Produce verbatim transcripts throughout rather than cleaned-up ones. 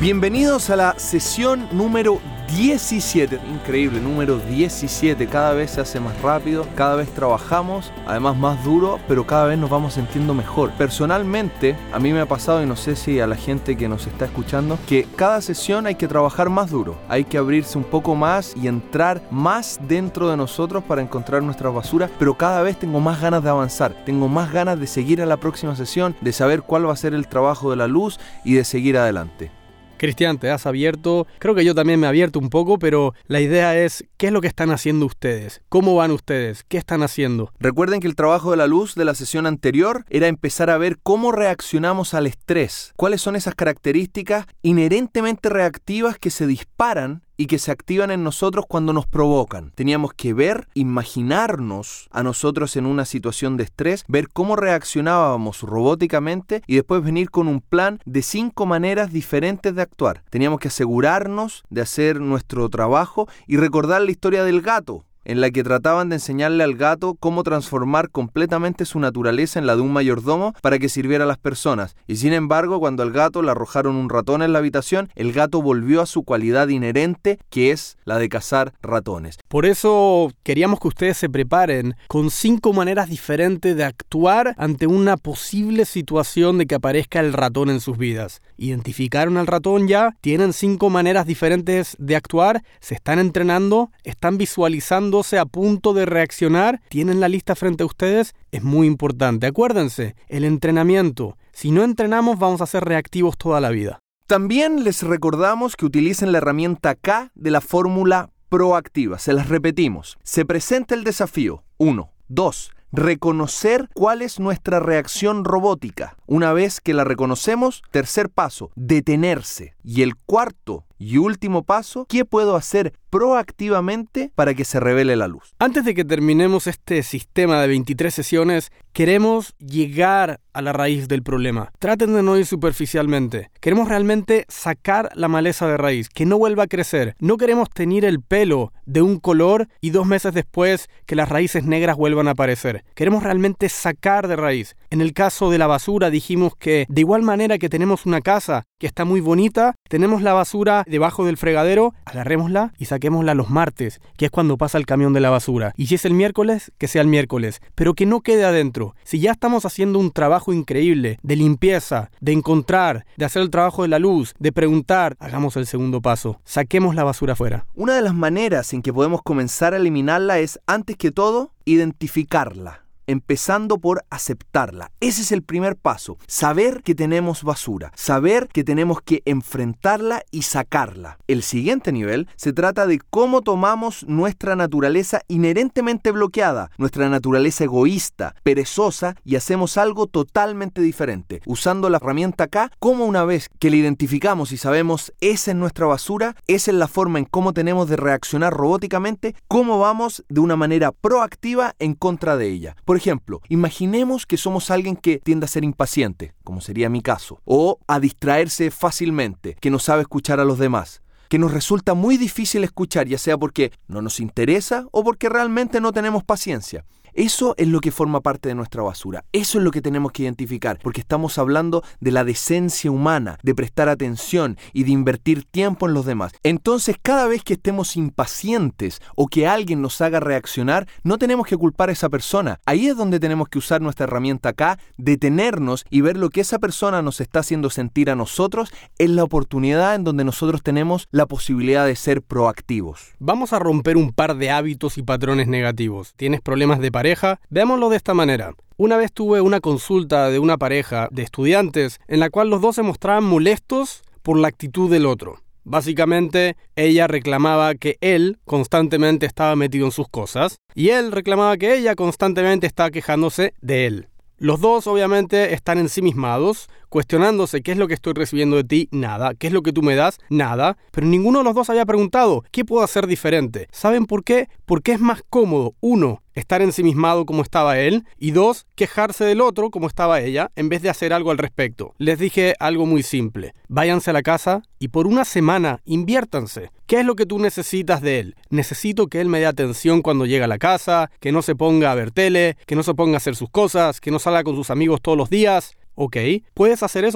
Bienvenidos a la sesión número diecisiete. Increíble, número diecisiete. Cada vez se hace más rápido, cada vez trabajamos, además más duro, pero cada vez nos vamos sintiendo mejor. Personalmente, a mí me ha pasado, y no sé si a la gente que nos está escuchando, que cada sesión hay que trabajar más duro. Hay que abrirse un poco más y entrar más dentro de nosotros para encontrar nuestras basuras, pero cada vez tengo más ganas de avanzar. Tengo más ganas de seguir a la próxima sesión, de saber cuál va a ser el trabajo de la luz y de seguir adelante. Cristian, te has abierto, creo que yo también me he abierto un poco, pero la idea es, ¿qué es lo que están haciendo ustedes? ¿Cómo van ustedes? ¿Qué están haciendo? Recuerden que el trabajo de la luz de la sesión anterior era empezar a ver cómo reaccionamos al estrés. ¿Cuáles son esas características inherentemente reactivas que se disparan y que se activan en nosotros cuando nos provocan? Teníamos que ver, imaginarnos a nosotros en una situación de estrés, ver cómo reaccionábamos robóticamente y después venir con un plan de cinco maneras diferentes de actuar. Teníamos que asegurarnos de hacer nuestro trabajo y recordar la historia del gato, en la que trataban de enseñarle al gato cómo transformar completamente su naturaleza en la de un mayordomo para que sirviera a las personas. Y sin embargo, cuando al gato le arrojaron un ratón en la habitación, el gato volvió a su cualidad inherente, que es la de cazar ratones. Por eso queríamos que ustedes se preparen con cinco maneras diferentes de actuar ante una posible situación de que aparezca el ratón en sus vidas. ¿Identificaron al ratón ya? ¿Tienen cinco maneras diferentes de actuar? ¿Se están entrenando? ¿Están visualizando a punto de reaccionar? ¿Tienen la lista frente a ustedes? Es muy importante. Acuérdense, el entrenamiento. Si no entrenamos, vamos a ser reactivos toda la vida. También les recordamos que utilicen la herramienta K de la fórmula proactiva. Se las repetimos. Se presenta el desafío. Uno. Dos. Reconocer cuál es nuestra reacción robótica. Una vez que la reconocemos, tercer paso, detenerse. Y el cuarto y último paso, ¿qué puedo hacer proactivamente para que se revele la luz? Antes de que terminemos este sistema de veintitrés sesiones, queremos llegar a la raíz del problema. Traten de no ir superficialmente. Queremos realmente sacar la maleza de raíz, que no vuelva a crecer. No queremos teñir el pelo de un color y dos meses después que las raíces negras vuelvan a aparecer. Queremos realmente sacar de raíz. En el caso de la basura dijimos que de igual manera que tenemos una casa que está muy bonita, tenemos la basura debajo del fregadero, agarrémosla y saquémosla los martes, que es cuando pasa el camión de la basura. Y si es el miércoles, que sea el miércoles, pero que no quede adentro. Si ya estamos haciendo un trabajo increíble de limpieza, de encontrar, de hacer el trabajo de la luz, de preguntar, hagamos el segundo paso. Saquemos la basura afuera. Una de las maneras en que podemos comenzar a eliminarla es, antes que todo, identificarla. Empezando por aceptarla. Ese es el primer paso. Saber que tenemos basura. Saber que tenemos que enfrentarla y sacarla. El siguiente nivel se trata de cómo tomamos nuestra naturaleza inherentemente bloqueada, nuestra naturaleza egoísta, perezosa, y hacemos algo totalmente diferente. Usando la herramienta K, como una vez que la identificamos y sabemos esa es nuestra basura, esa es la forma en cómo tenemos de reaccionar robóticamente, cómo vamos de una manera proactiva en contra de ella. Por Por ejemplo, imaginemos que somos alguien que tiende a ser impaciente, como sería mi caso, o a distraerse fácilmente, que no sabe escuchar a los demás, que nos resulta muy difícil escuchar, ya sea porque no nos interesa o porque realmente no tenemos paciencia. Eso es lo que forma parte de nuestra basura. Eso es lo que tenemos que identificar, porque estamos hablando de la decencia humana, de prestar atención y de invertir tiempo en los demás. Entonces, cada vez que estemos impacientes o que alguien nos haga reaccionar, no tenemos que culpar a esa persona. Ahí es donde tenemos que usar nuestra herramienta acá, detenernos y ver lo que esa persona nos está haciendo sentir a nosotros, es la oportunidad en donde nosotros tenemos la posibilidad de ser proactivos. Vamos a romper un par de hábitos y patrones negativos. ¿Tienes problemas de pareja? Veámoslo de esta manera. Una vez tuve una consulta de una pareja de estudiantes en la cual los dos se mostraban molestos por la actitud del otro. Básicamente, ella reclamaba que él constantemente estaba metido en sus cosas y él reclamaba que ella constantemente estaba quejándose de él. Los dos obviamente están ensimismados, cuestionándose qué es lo que estoy recibiendo de ti, nada, qué es lo que tú me das, nada, pero ninguno de los dos había preguntado, ¿qué puedo hacer diferente? ¿Saben por qué? Porque es más cómodo, uno, estar ensimismado como estaba él, y dos, quejarse del otro como estaba ella, en vez de hacer algo al respecto. Les dije algo muy simple, váyanse a la casa y por una semana inviértanse. ¿Qué es lo que tú necesitas de él? Necesito que él me dé atención cuando llega a la casa, que no se ponga a ver tele, que no se ponga a hacer sus cosas, que no salga con sus amigos todos los días. Ok, ¿puedes hacer eso tú?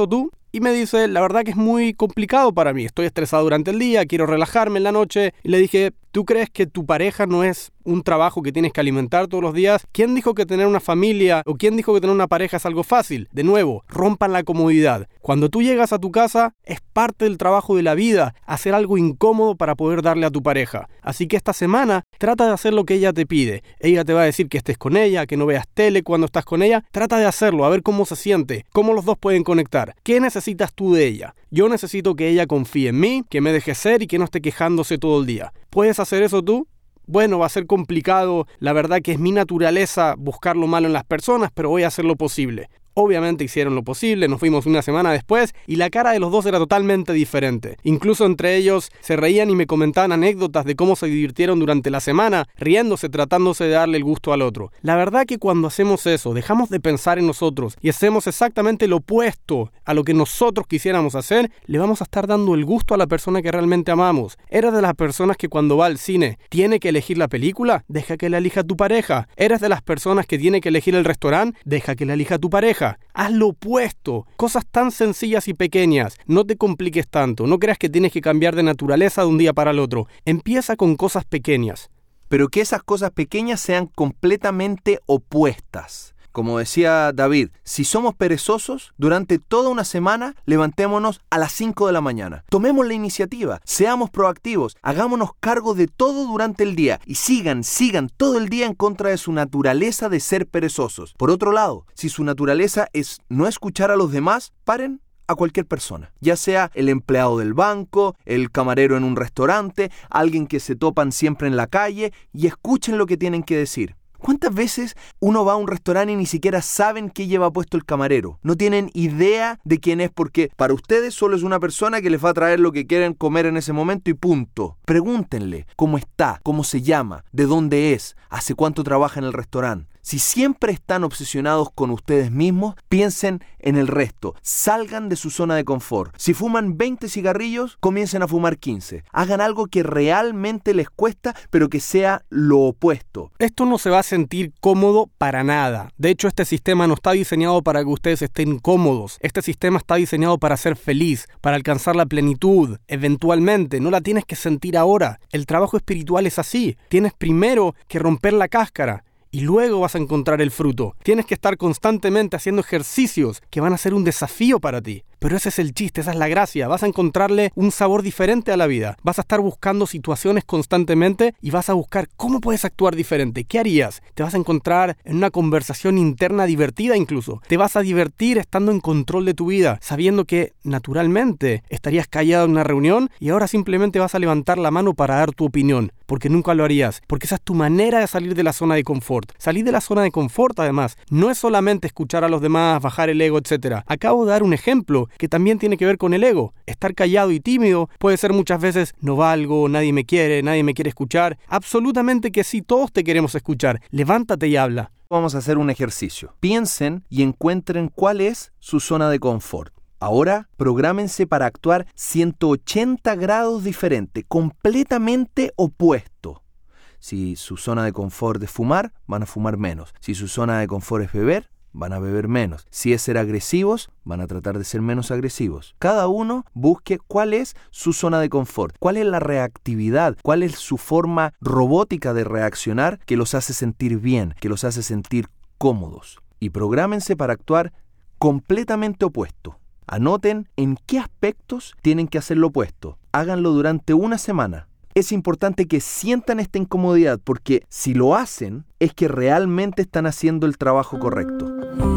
y me dice, la verdad que es muy complicado para mí, estoy estresado durante el día, quiero relajarme en la noche. Y le dije, ¿tú crees que tu pareja no es un trabajo que tienes que alimentar todos los días? ¿Quién dijo que tener una familia o quién dijo que tener una pareja es algo fácil? De nuevo, rompan la comodidad. Cuando tú llegas a tu casa, es parte del trabajo de la vida hacer algo incómodo para poder darle a tu pareja. Así que esta semana, trata de hacer lo que ella te pide. Ella te va a decir que estés con ella, que no veas tele cuando estás con ella. Trata de hacerlo, a ver cómo se siente, cómo los dos pueden conectar. ¿Qué necesitas tú de ella? Yo necesito que ella confíe en mí, que me deje ser y que no esté quejándose todo el día. ¿Puedes hacer eso tú? Bueno, va a ser complicado, la verdad que es mi naturaleza buscar lo malo en las personas, pero voy a hacer lo posible. Obviamente hicieron lo posible, nos fuimos una semana después y la cara de los dos era totalmente diferente. Incluso entre ellos se reían y me comentaban anécdotas de cómo se divirtieron durante la semana, riéndose, tratándose de darle el gusto al otro. La verdad que cuando hacemos eso, dejamos de pensar en nosotros y hacemos exactamente lo opuesto a lo que nosotros quisiéramos hacer, le vamos a estar dando el gusto a la persona que realmente amamos. ¿Eres de las personas que cuando va al cine tiene que elegir la película? Deja que la elija tu pareja. ¿Eres de las personas que tiene que elegir el restaurante? Deja que la elija tu pareja. Haz lo opuesto, cosas tan sencillas y pequeñas, no te compliques tanto, no creas que tienes que cambiar de naturaleza de un día para el otro, empieza con cosas pequeñas. Pero que esas cosas pequeñas sean completamente opuestas. Como decía David, si somos perezosos, durante toda una semana levantémonos a las cinco de la mañana. Tomemos la iniciativa, seamos proactivos, hagámonos cargo de todo durante el día y sigan, sigan todo el día en contra de su naturaleza de ser perezosos. Por otro lado, si su naturaleza es no escuchar a los demás, paren a cualquier persona, ya sea el empleado del banco, el camarero en un restaurante, alguien que se topan siempre en la calle y escuchen lo que tienen que decir. ¿Cuántas veces uno va a un restaurante y ni siquiera saben qué lleva puesto el camarero? No tienen idea de quién es porque para ustedes solo es una persona que les va a traer lo que quieren comer en ese momento y punto. Pregúntenle cómo está, cómo se llama, de dónde es, hace cuánto trabaja en el restaurante. Si siempre están obsesionados con ustedes mismos, piensen en el resto. Salgan de su zona de confort. Si fuman veinte cigarrillos, comiencen a fumar quince. Hagan algo que realmente les cuesta, pero que sea lo opuesto. Esto no se va a sentir cómodo para nada. De hecho, este sistema no está diseñado para que ustedes estén cómodos. Este sistema está diseñado para ser feliz, para alcanzar la plenitud, eventualmente. No la tienes que sentir ahora. El trabajo espiritual es así. Tienes primero que romper la cáscara. Y luego vas a encontrar el fruto. Tienes que estar constantemente haciendo ejercicios que van a ser un desafío para ti. Pero ese es el chiste, esa es la gracia. Vas a encontrarle un sabor diferente a la vida. Vas a estar buscando situaciones constantemente y vas a buscar cómo puedes actuar diferente. ¿Qué harías? Te vas a encontrar en una conversación interna divertida incluso. Te vas a divertir estando en control de tu vida, sabiendo que naturalmente estarías callado en una reunión y ahora simplemente vas a levantar la mano para dar tu opinión. Porque nunca lo harías. Porque esa es tu manera de salir de la zona de confort. Salir de la zona de confort, además, no es solamente escuchar a los demás, bajar el ego, etcétera. Acabo de dar un ejemplo que también tiene que ver con el ego. Estar callado y tímido puede ser muchas veces no valgo, nadie me quiere, nadie me quiere escuchar. Absolutamente que sí, todos te queremos escuchar. Levántate y habla. Vamos a hacer un ejercicio. Piensen y encuentren cuál es su zona de confort. Ahora, prográmense para actuar ciento ochenta grados diferente, completamente opuesto. Si su zona de confort es fumar, van a fumar menos. Si su zona de confort es beber, van a beber menos. Si es ser agresivos, van a tratar de ser menos agresivos. Cada uno busque cuál es su zona de confort, cuál es la reactividad, cuál es su forma robótica de reaccionar que los hace sentir bien, que los hace sentir cómodos. Y prográmense para actuar completamente opuesto. Anoten en qué aspectos tienen que hacer lo opuesto. Háganlo durante una semana. Es importante que sientan esta incomodidad porque si lo hacen es que realmente están haciendo el trabajo correcto.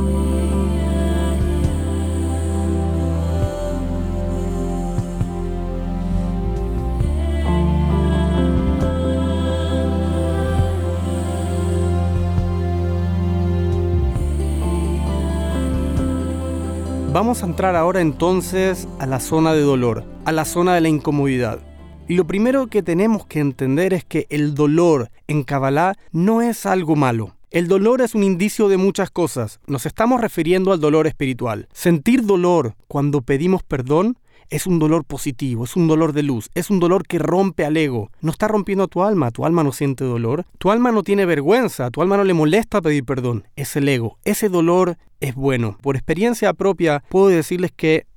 Vamos a entrar ahora entonces a la zona de dolor, a la zona de la incomodidad. Y lo primero que tenemos que entender es que el dolor en Kabbalah no es algo malo. El dolor es un indicio de muchas cosas. Nos estamos refiriendo al dolor espiritual. Sentir dolor cuando pedimos perdón es un dolor positivo, es un dolor de luz, es un dolor que rompe al ego. No está rompiendo a tu alma, tu alma no siente dolor. Tu alma no tiene vergüenza, tu alma no le molesta pedir perdón. Es el ego. Ese dolor es bueno. Por experiencia propia puedo decirles que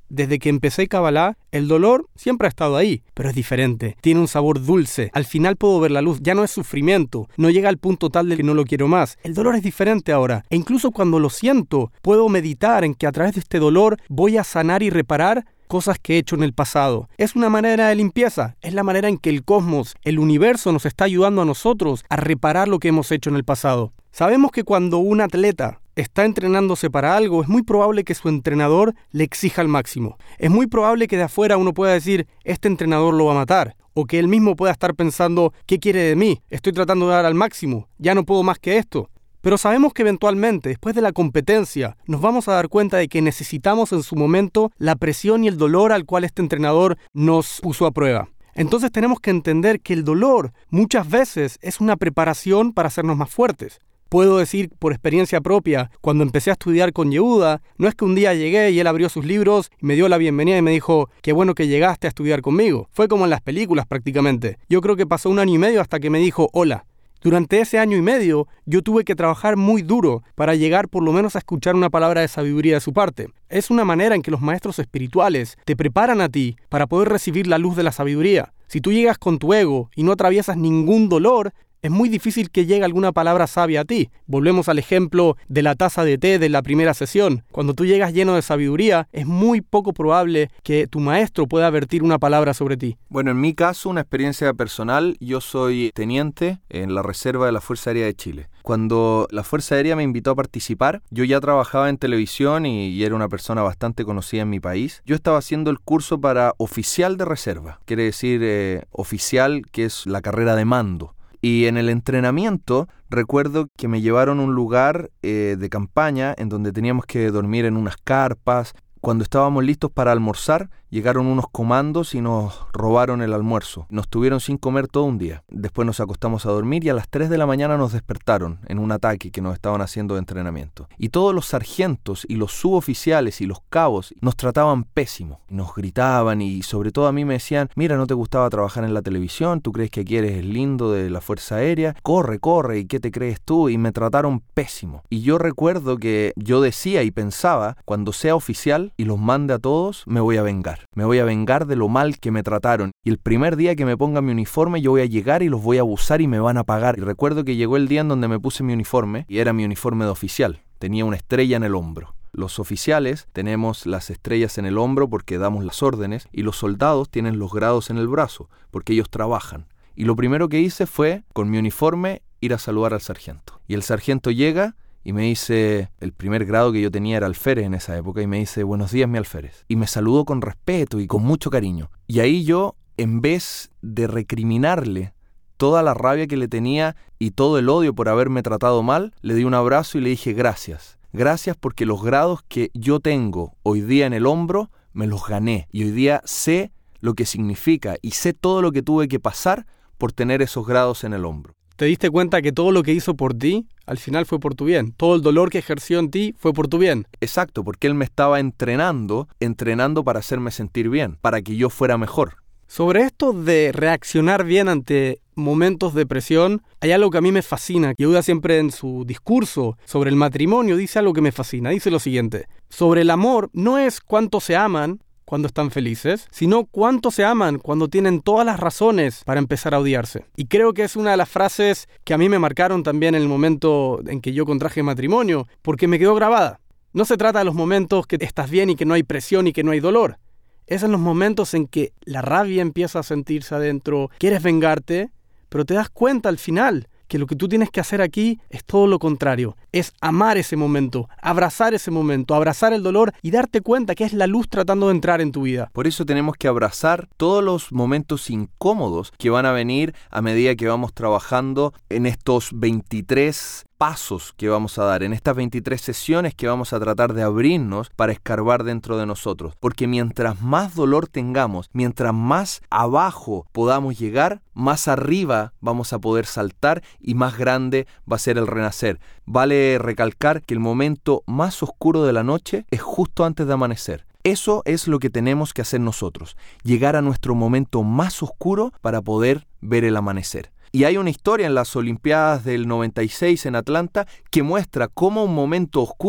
desde que empecé Kabbalah, el dolor siempre ha estado ahí, pero es diferente. Tiene un sabor dulce. Al final puedo ver la luz. Ya no es sufrimiento. No llega al punto tal de que no lo quiero más. El dolor es diferente ahora. E incluso cuando lo siento, puedo meditar en que a través de este dolor voy a sanar y reparar cosas que he hecho en el pasado. Es una manera de limpieza. Es la manera en que el cosmos, el universo, nos está ayudando a nosotros a reparar lo que hemos hecho en el pasado. Sabemos que cuando un atleta está entrenándose para algo, es muy probable que su entrenador le exija al máximo. Es muy probable que de afuera uno pueda decir, este entrenador lo va a matar. O que él mismo pueda estar pensando, ¿qué quiere de mí? Estoy tratando de dar al máximo. Ya no puedo más que esto. Pero sabemos que eventualmente, después de la competencia, nos vamos a dar cuenta de que necesitamos en su momento la presión y el dolor al cual este entrenador nos puso a prueba. Entonces tenemos que entender que el dolor muchas veces es una preparación para hacernos más fuertes. Puedo decir por experiencia propia, cuando empecé a estudiar con Yehuda, no es que un día llegué y él abrió sus libros y me dio la bienvenida y me dijo, qué bueno que llegaste a estudiar conmigo. Fue como en las películas prácticamente. Yo creo que pasó un año y medio hasta que me dijo, hola. Durante ese año y medio, yo tuve que trabajar muy duro para llegar por lo menos a escuchar una palabra de sabiduría de su parte. Es una manera en que los maestros espirituales te preparan a ti para poder recibir la luz de la sabiduría. Si tú llegas con tu ego y no atraviesas ningún dolor, es muy difícil que llegue alguna palabra sabia a ti. Volvemos al ejemplo de la taza de té de la primera sesión. Cuando tú llegas lleno de sabiduría, es muy poco probable que tu maestro pueda vertir una palabra sobre ti. Bueno, en mi caso, una experiencia personal, yo soy teniente en la Reserva de la Fuerza Aérea de Chile. Cuando la Fuerza Aérea me invitó a participar, yo ya trabajaba en televisión y, y era una persona bastante conocida en mi país. Yo estaba haciendo el curso para oficial de reserva, quiere decir eh, oficial, que es la carrera de mando. Y en el entrenamiento recuerdo que me llevaron a un lugar eh, de campaña en donde teníamos que dormir en unas carpas. Cuando estábamos listos para almorzar, llegaron unos comandos y nos robaron el almuerzo. Nos tuvieron sin comer todo un día. Después nos acostamos a dormir y a las tres de la mañana nos despertaron en un ataque que nos estaban haciendo de entrenamiento. Y todos los sargentos y los suboficiales y los cabos nos trataban pésimo. Nos gritaban y sobre todo a mí me decían, mira, ¿no te gustaba trabajar en la televisión? ¿Tú crees que aquí eres el lindo de la Fuerza Aérea? Corre, corre, ¿y qué te crees tú? Y me trataron pésimo. Y yo recuerdo que yo decía y pensaba, cuando sea oficial y los mande a todos, me voy a vengar. Me voy a vengar de lo mal que me trataron. Y el primer día que me ponga mi uniforme, yo voy a llegar y los voy a abusar y me van a pagar. Y recuerdo que llegó el día en donde me puse mi uniforme y era mi uniforme de oficial. Tenía una estrella en el hombro. Los oficiales tenemos las estrellas en el hombro porque damos las órdenes y los soldados tienen los grados en el brazo porque ellos trabajan. Y lo primero que hice fue, con mi uniforme, ir a saludar al sargento. Y el sargento llega y me dice, el primer grado que yo tenía era alférez en esa época, y me dice, buenos días, mi alférez. Y me saludó con respeto y con mucho cariño. Y ahí yo, en vez de recriminarle toda la rabia que le tenía y todo el odio por haberme tratado mal, le di un abrazo y le dije gracias. Gracias porque los grados que yo tengo hoy día en el hombro, me los gané. Y hoy día sé lo que significa y sé todo lo que tuve que pasar por tener esos grados en el hombro. ¿Te diste cuenta que todo lo que hizo por ti, al final fue por tu bien? Todo el dolor que ejerció en ti fue por tu bien. Exacto, porque él me estaba entrenando, entrenando para hacerme sentir bien, para que yo fuera mejor. Sobre esto de reaccionar bien ante momentos de presión, hay algo que a mí me fascina. Yehuda siempre en su discurso sobre el matrimonio dice algo que me fascina. Dice lo siguiente, sobre el amor no es cuánto se aman cuando están felices, sino cuánto se aman cuando tienen todas las razones para empezar a odiarse. Y creo que es una de las frases que a mí me marcaron también en el momento en que yo contraje matrimonio, porque me quedó grabada. No se trata de los momentos que estás bien y que no hay presión y que no hay dolor. Es en los momentos en que la rabia empieza a sentirse adentro, quieres vengarte, pero te das cuenta al final que lo que tú tienes que hacer aquí es todo lo contrario. Es amar ese momento, abrazar ese momento, abrazar el dolor y darte cuenta que es la luz tratando de entrar en tu vida. Por eso tenemos que abrazar todos los momentos incómodos que van a venir a medida que vamos trabajando en estos veintitrés pasos que vamos a dar, en estas veintitrés sesiones que vamos a tratar de abrirnos para escarbar dentro de nosotros. Porque mientras más dolor tengamos, mientras más abajo podamos llegar, más arriba vamos a poder saltar y más grande va a ser el renacer. Vale recalcar que el momento más oscuro de la noche es justo antes de amanecer. Eso es lo que tenemos que hacer nosotros, llegar a nuestro momento más oscuro para poder ver el amanecer. Y hay una historia en las Olimpiadas del noventa y seis en Atlanta que muestra cómo un momento oscuro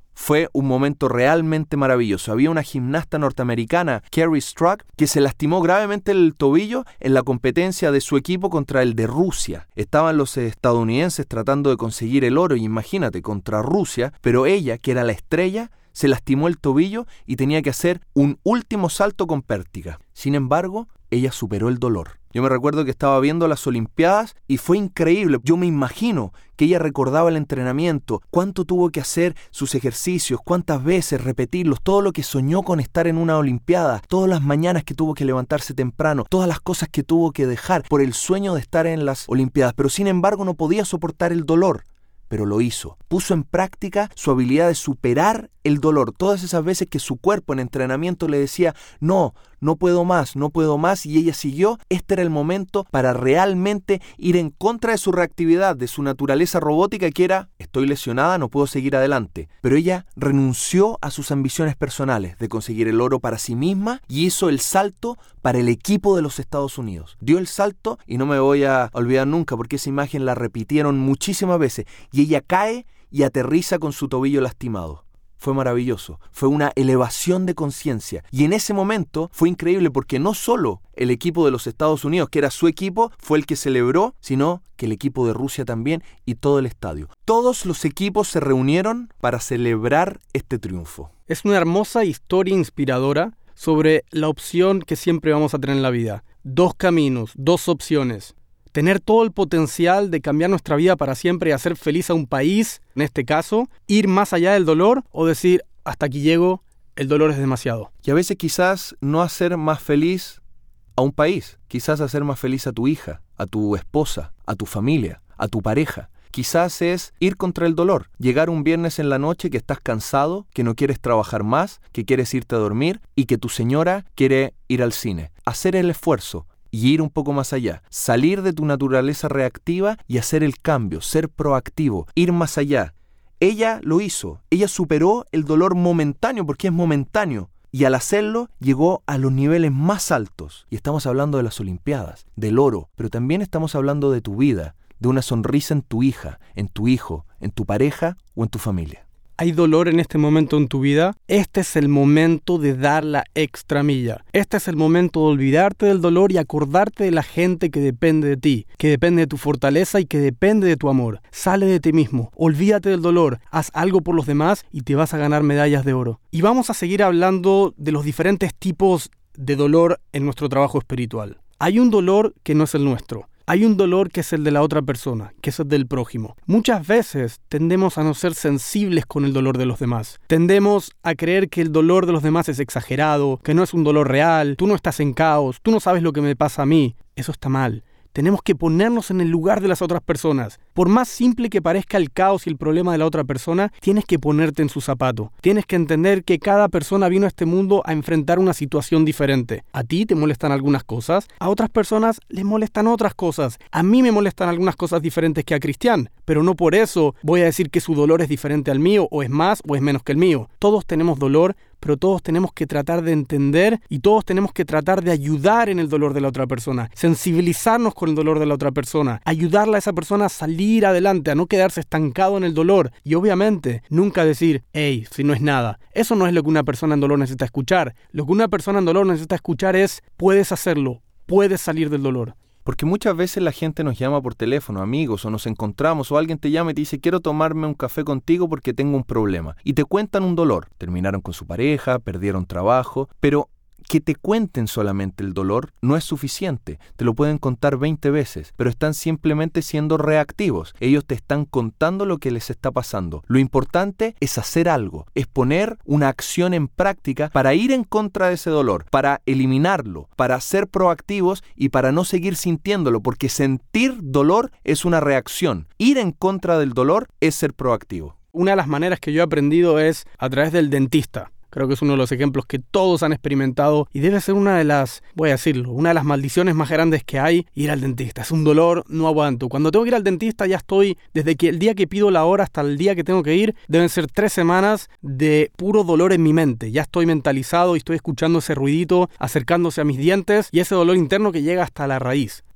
Fue un momento realmente maravilloso. Había una gimnasta norteamericana, Kerri Strug, que se lastimó gravemente el tobillo en la competencia de su equipo contra el de Rusia. Estaban los estadounidenses tratando de conseguir el oro, y imagínate, contra Rusia, pero ella, que era la estrella, se lastimó el tobillo y tenía que hacer un último salto con pértiga. Sin embargo, ella superó el dolor. Yo me recuerdo que estaba viendo las Olimpiadas y fue increíble. Yo me imagino que ella recordaba el entrenamiento, cuánto tuvo que hacer sus ejercicios, cuántas veces repetirlos, todo lo que soñó con estar en una Olimpiada, todas las mañanas que tuvo que levantarse temprano, todas las cosas que tuvo que dejar por el sueño de estar en las Olimpiadas. Pero sin embargo no podía soportar el dolor. Pero lo hizo. Puso en práctica su habilidad de superar el dolor. Todas esas veces que su cuerpo en entrenamiento le decía, no, no puedo más, no puedo más, y ella siguió, este era el momento para realmente ir en contra de su reactividad, de su naturaleza robótica, que era, estoy lesionada, no puedo seguir adelante. Pero ella renunció a sus ambiciones personales de conseguir el oro para sí misma y hizo el salto para el equipo de los Estados Unidos. Dio el salto y no me voy a olvidar nunca porque esa imagen la repitieron muchísimas veces y ella cae y aterriza con su tobillo lastimado. Fue maravilloso, fue una elevación de conciencia. Y en ese momento fue increíble porque no solo el equipo de los Estados Unidos, que era su equipo, fue el que celebró, sino que el equipo de Rusia también y todo el estadio. Todos los equipos se reunieron para celebrar este triunfo. Es una hermosa historia inspiradora sobre la opción que siempre vamos a tener en la vida. Dos caminos, dos opciones. Tener todo el potencial de cambiar nuestra vida para siempre y hacer feliz a un país, en este caso, ir más allá del dolor o decir, hasta aquí llego, el dolor es demasiado. Y a veces quizás no hacer más feliz a un país, quizás hacer más feliz a tu hija, a tu esposa, a tu familia, a tu pareja. Quizás es ir contra el dolor, llegar un viernes en la noche que estás cansado, que no quieres trabajar más, que quieres irte a dormir y que tu señora quiere ir al cine. Hacer el esfuerzo y ir un poco más allá, salir de tu naturaleza reactiva y hacer el cambio, ser proactivo, ir más allá. Ella lo hizo, ella superó el dolor momentáneo porque es momentáneo y al hacerlo llegó a los niveles más altos. Y estamos hablando de las Olimpiadas, del oro, pero también estamos hablando de tu vida, de una sonrisa en tu hija, en tu hijo, en tu pareja o en tu familia. ¿Hay dolor en este momento en tu vida? Este es el momento de dar la extra milla. Este es el momento de olvidarte del dolor y acordarte de la gente que depende de ti, que depende de tu fortaleza y que depende de tu amor. Sale de ti mismo, olvídate del dolor, haz algo por los demás y te vas a ganar medallas de oro. Y vamos a seguir hablando de los diferentes tipos de dolor en nuestro trabajo espiritual. Hay un dolor que no es el nuestro. Hay un dolor que es el de la otra persona, que es el del prójimo. Muchas veces tendemos a no ser sensibles con el dolor de los demás. Tendemos a creer que el dolor de los demás es exagerado, que no es un dolor real, tú no estás en caos, tú no sabes lo que me pasa a mí. Eso está mal. Tenemos que ponernos en el lugar de las otras personas. Por más simple que parezca el caos y el problema de la otra persona, tienes que ponerte en su zapato. Tienes que entender que cada persona vino a este mundo a enfrentar una situación diferente. A ti te molestan algunas cosas, a otras personas les molestan otras cosas. A mí me molestan algunas cosas diferentes que a Cristian, pero no por eso voy a decir que su dolor es diferente al mío, o es más o es menos que el mío. Todos tenemos dolor, pero todos tenemos que tratar de entender y todos tenemos que tratar de ayudar en el dolor de la otra persona, sensibilizarnos con el dolor de la otra persona, ayudarle a esa persona a salir adelante, a no quedarse estancado en el dolor y obviamente nunca decir, hey, si no es nada. Eso no es lo que una persona en dolor necesita escuchar. Lo que una persona en dolor necesita escuchar es, puedes hacerlo, puedes salir del dolor. Porque muchas veces la gente nos llama por teléfono, amigos, o nos encontramos, o alguien te llama y te dice, quiero tomarme un café contigo porque tengo un problema. Y te cuentan un dolor. Terminaron con su pareja, perdieron trabajo, pero que te cuenten solamente el dolor no es suficiente. Te lo pueden contar veinte veces, pero están simplemente siendo reactivos. Ellos te están contando lo que les está pasando. Lo importante es hacer algo, es poner una acción en práctica para ir en contra de ese dolor, para eliminarlo, para ser proactivos y para no seguir sintiéndolo, porque sentir dolor es una reacción. Ir en contra del dolor es ser proactivo. Una de las maneras que yo he aprendido es a través del dentista. Creo que es uno de los ejemplos que todos han experimentado y debe ser una de las, voy a decirlo, una de las maldiciones más grandes que hay, ir al dentista. Es un dolor, no aguanto. Cuando tengo que ir al dentista ya estoy, desde que el día que pido la hora hasta el día que tengo que ir, deben ser tres semanas de puro dolor en mi mente. Ya estoy mentalizado y estoy escuchando ese ruidito acercándose a mis dientes y ese dolor interno que llega hasta la raíz.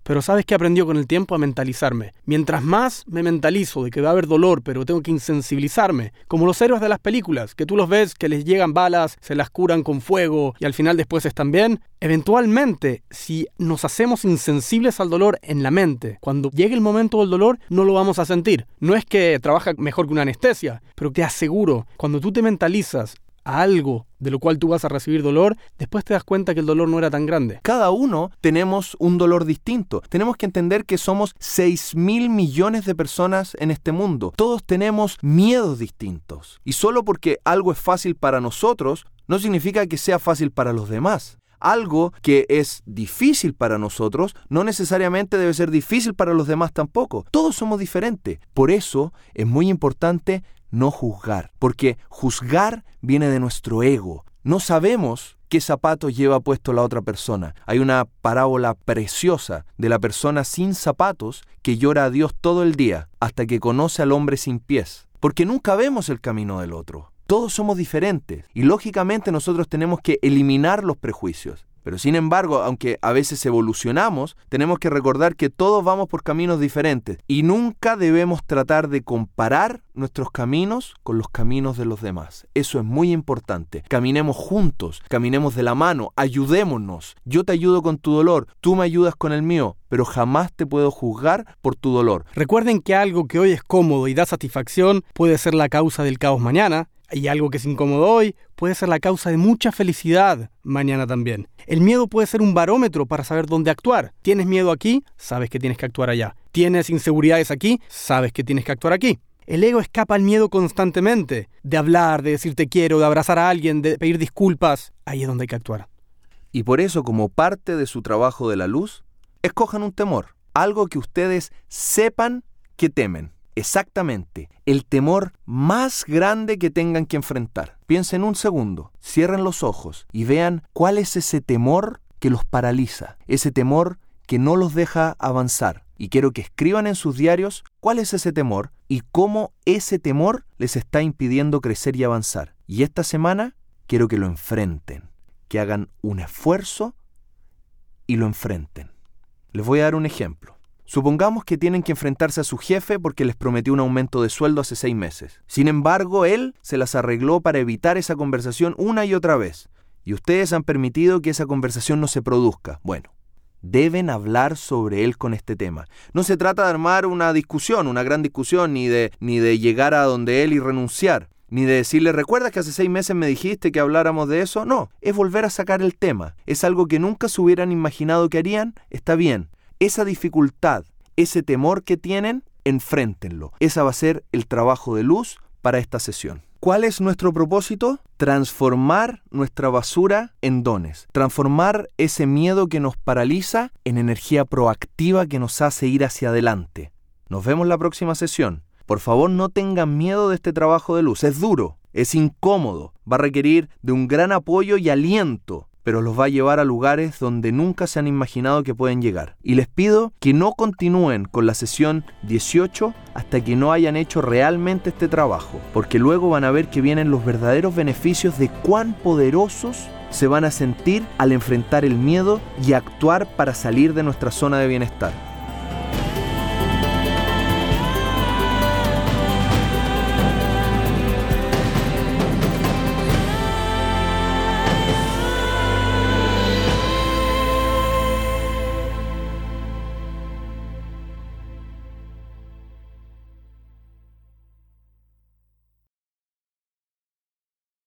pero ¿sabes qué aprendió con el tiempo? A mentalizarme. Mientras más me mentalizo de que va a haber dolor, pero tengo que insensibilizarme, como los héroes de las películas, que tú los ves que les llegan balas, se las curan con fuego y al final después están bien, eventualmente, si nos hacemos insensibles al dolor en la mente, cuando llegue el momento del dolor, no lo vamos a sentir. No es que trabaja mejor que una anestesia, pero te aseguro, cuando tú te mentalizas a algo de lo cual tú vas a recibir dolor, después te das cuenta que el dolor no era tan grande. Cada uno tenemos un dolor distinto. Tenemos que entender que somos seis mil millones de personas en este mundo. Todos tenemos miedos distintos. Y solo porque algo es fácil para nosotros, no significa que sea fácil para los demás. Algo que es difícil para nosotros no necesariamente debe ser difícil para los demás tampoco. Todos somos diferentes. Por eso es muy importante no juzgar, porque juzgar viene de nuestro ego. No sabemos qué zapatos lleva puesto la otra persona. Hay una parábola preciosa de la persona sin zapatos que llora a Dios todo el día hasta que conoce al hombre sin pies, porque nunca vemos el camino del otro. Todos somos diferentes y lógicamente nosotros tenemos que eliminar los prejuicios. Pero sin embargo, aunque a veces evolucionamos, tenemos que recordar que todos vamos por caminos diferentes y nunca debemos tratar de comparar nuestros caminos con los caminos de los demás. Eso es muy importante. Caminemos juntos, caminemos de la mano, ayudémonos. Yo te ayudo con tu dolor, tú me ayudas con el mío, pero jamás te puedo juzgar por tu dolor. Recuerden que algo que hoy es cómodo y da satisfacción puede ser la causa del caos mañana. Y algo que es incómodo hoy puede ser la causa de mucha felicidad mañana también. El miedo puede ser un barómetro para saber dónde actuar. ¿Tienes miedo aquí? Sabes que tienes que actuar allá. ¿Tienes inseguridades aquí? Sabes que tienes que actuar aquí. El ego escapa al miedo constantemente. De hablar, de decir te quiero, de abrazar a alguien, de pedir disculpas. Ahí es donde hay que actuar. Y por eso, como parte de su trabajo de la luz, escojan un temor. Algo que ustedes sepan que temen. Exactamente, el temor más grande que tengan que enfrentar. Piensen un segundo, cierren los ojos y vean cuál es ese temor que los paraliza, ese temor que no los deja avanzar. Y quiero que escriban en sus diarios cuál es ese temor y cómo ese temor les está impidiendo crecer y avanzar. Y esta semana quiero que lo enfrenten, que hagan un esfuerzo y lo enfrenten. Les voy a dar un ejemplo. Supongamos que tienen que enfrentarse a su jefe porque les prometió un aumento de sueldo hace seis meses. Sin embargo, él se las arregló para evitar esa conversación una y otra vez. Y ustedes han permitido que esa conversación no se produzca. Bueno, deben hablar sobre él con este tema. No se trata de armar una discusión, una gran discusión, ni de, ni de llegar a donde él y renunciar, ni de decirle, ¿recuerdas que hace seis meses me dijiste que habláramos de eso? No, es volver a sacar el tema. Es algo que nunca se hubieran imaginado que harían. Está bien. Esa dificultad, ese temor que tienen, enfréntenlo. Ese va a ser el trabajo de luz para esta sesión. ¿Cuál es nuestro propósito? Transformar nuestra basura en dones. Transformar ese miedo que nos paraliza en energía proactiva que nos hace ir hacia adelante. Nos vemos la próxima sesión. Por favor, no tengan miedo de este trabajo de luz. Es duro, es incómodo, va a requerir de un gran apoyo y aliento, pero los va a llevar a lugares donde nunca se han imaginado que pueden llegar. Y les pido que no continúen con la sesión dieciocho hasta que no hayan hecho realmente este trabajo, porque luego van a ver que vienen los verdaderos beneficios de cuán poderosos se van a sentir al enfrentar el miedo y actuar para salir de nuestra zona de bienestar.